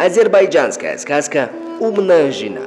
Азербайджанская сказка «Умная жена».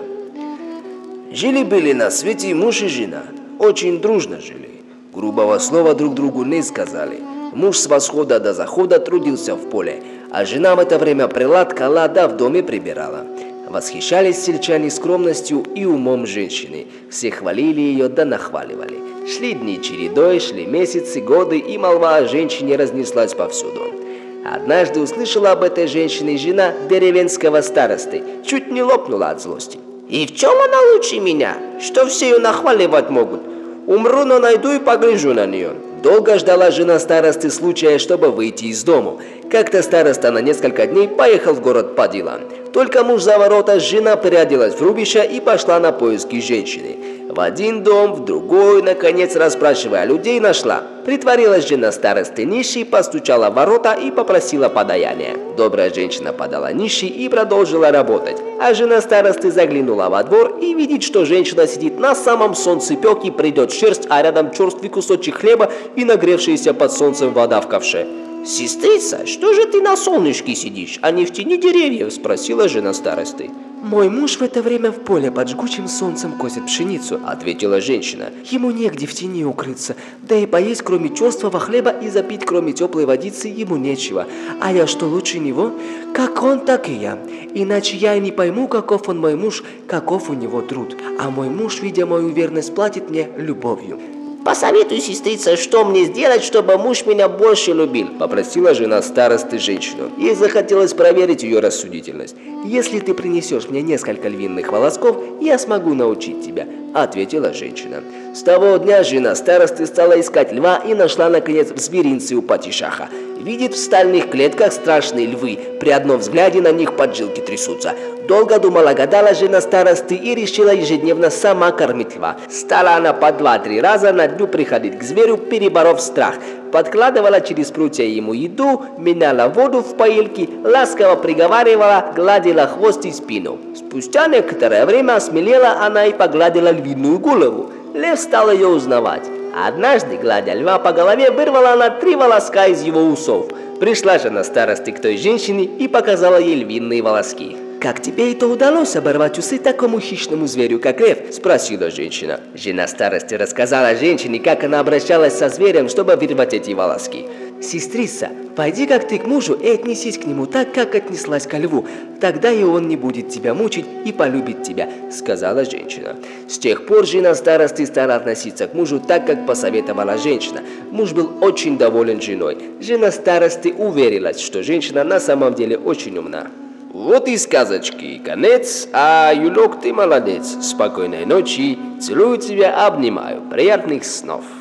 Жили-были на свете муж и жена, очень дружно жили. Грубого слова друг другу не сказали. Муж с восхода до захода трудился в поле, а жена в это время приладкала да в доме прибирала. Восхищались сельчане скромностью и умом женщины. Все хвалили ее да нахваливали. Шли дни чередой, шли месяцы, годы, и молва о женщине разнеслась повсюду. Однажды услышала об этой женщине жена деревенского старосты, чуть не лопнула от злости. «И в чем она лучше меня? Что все ее нахваливать могут? Умру, но найду и погляжу на нее». Долго ждала жена старосты случая, чтобы выйти из дому. Как-то староста на несколько дней поехал в город по делам. Только муж за ворота, жена переоделась в рубище и пошла на поиски женщины. В один дом, в другой, наконец, расспрашивая людей, нашла. Притворилась жена старосты нищей, постучала в ворота и попросила подаяния. Добрая женщина подала нищей и продолжила работать. А жена старосты заглянула во двор и видит, что женщина сидит на самом солнцепёке, придет шерсть, а рядом черствый кусочек хлеба и нагревшаяся под солнцем вода в ковше. «Сестрица, что же ты на солнышке сидишь, а не в тени деревьев?» – спросила жена старосты. «Мой муж в это время в поле под жгучим солнцем косит пшеницу», – ответила женщина. «Ему негде в тени укрыться, да и поесть кроме черствого хлеба и запить кроме теплой водицы ему нечего. А я что лучше него? Как он, так и я. Иначе я и не пойму, каков он мой муж, каков у него труд. А мой муж, видя мою верность, платит мне любовью». «Посоветуй, сестрица, что мне сделать, чтобы муж меня больше любил?» – попросила жена старосты женщину. Ей захотелось проверить ее рассудительность. «Если ты принесешь мне несколько львиных волосков, я смогу научить тебя», – ответила женщина. С того дня жена старосты стала искать льва и нашла, наконец, в зверинце у Патишаха. Видит в стальных клетках страшные львы, при одном взгляде на них поджилки трясутся. Долго думала, гадала жена старосты и решила ежедневно сама кормить льва. Стала она по 2-3 раза на дню приходить к зверю, переборов страх. Подкладывала через прутья ему еду, меняла воду в поилке, ласково приговаривала, гладила хвост и спину. Спустя некоторое время осмелела она и погладила львиную голову. Лев стал ее узнавать. Однажды, гладя льва по голове, вырвала она 3 волоска из его усов. Пришла жена старосты к той женщине и показала ей львиные волоски. «Как тебе это удалось оборвать усы такому хищному зверю, как лев?» – спросила женщина. Жена старости рассказала женщине, как она обращалась со зверем, чтобы вырвать эти волоски. «Сестрица, пойди как ты к мужу и отнесись к нему так, как отнеслась ко льву. Тогда и он не будет тебя мучить и полюбит тебя», – сказала женщина. С тех пор жена старосты стала относиться к мужу так, как посоветовала женщина. Муж был очень доволен женой. Жена старосты уверилась, что женщина на самом деле очень умна. Вот и сказочки конец, а Юлек, ты молодец. Спокойной ночи, целую тебя, обнимаю, приятных снов.